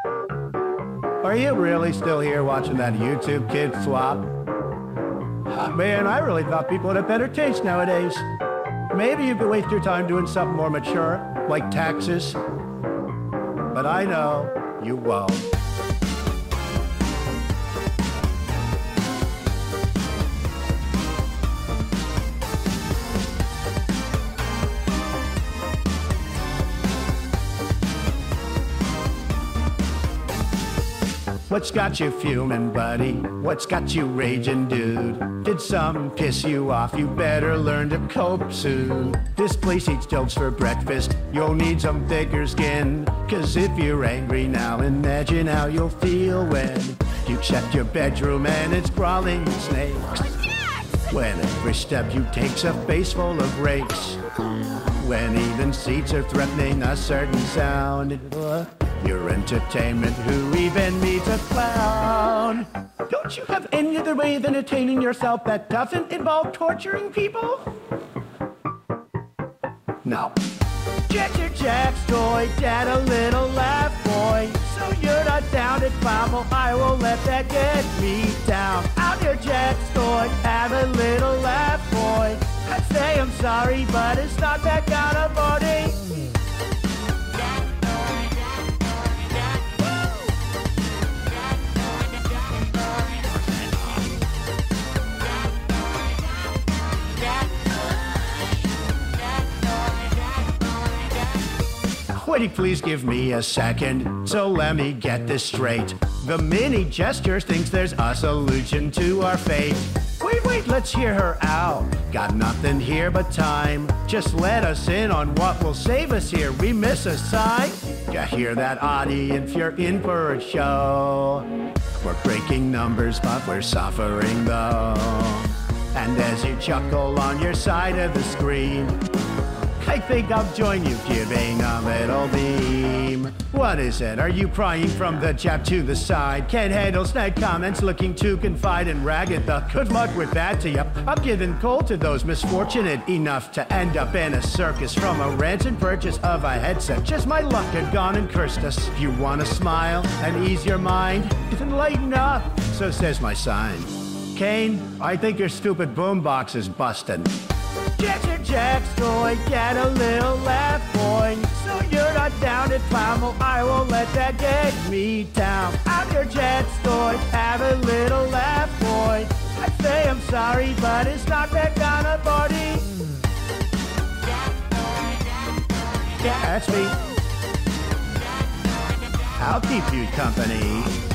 Are you really still here watching that YouTube kid swap? Man, I really thought people would have better taste nowadays. Maybe you could waste your time doing something more mature, like taxes. But I know you won't. What's got you fuming, buddy? What's got you raging, dude? Did something piss you off? You better learn to cope soon. This place eats jokes for breakfast. You'll need some thicker skin. Cause if you're angry now, imagine how you'll feel when you check your bedroom and it's crawling with snakes. When every step you take's a face full of rakes. When even seats are threatening a certain sound. Your entertainment, who even needs a clown? Don't you have any other way of entertaining yourself that doesn't involve torturing people? No. Get your Jack's toy, get a little laugh, boy. So you're not down at clown, well, I won't let that get me down. Out your Jack's toy, have a little laugh, boy. I say I'm sorry, but it's not that kind of party. Would you please give me a second? So let me get this straight. The mini gesture thinks there's a solution to our fate. Wait, let's hear her out. Got nothing here but time. Just let us in on what will save us here. We miss a sign. You hear that, audience? You're in for a show. We're breaking numbers, but we're suffering though. And as you chuckle on your side of the screen, I think I'll join you giving a little beam. What is it? Are you prying from the jab to the side? Can't handle snide comments, looking to confide in ragged the good luck with that to you. I'm giving cold to those misfortunate enough to end up in a circus from a ransom purchase of a headset. Just my luck had gone and cursed us. If you want to smile and ease your mind, then lighten up, so says my sign. Kane, I think your stupid boombox is bustin'. Get your Jack's toy, get a little laugh, boy. So you're not down at clown, well, I won't let that get me down. I'm your Jack's toy, have a little laugh, boy. I say I'm sorry, but it's not that kind of party. Yeah, that's me. I'll keep you company.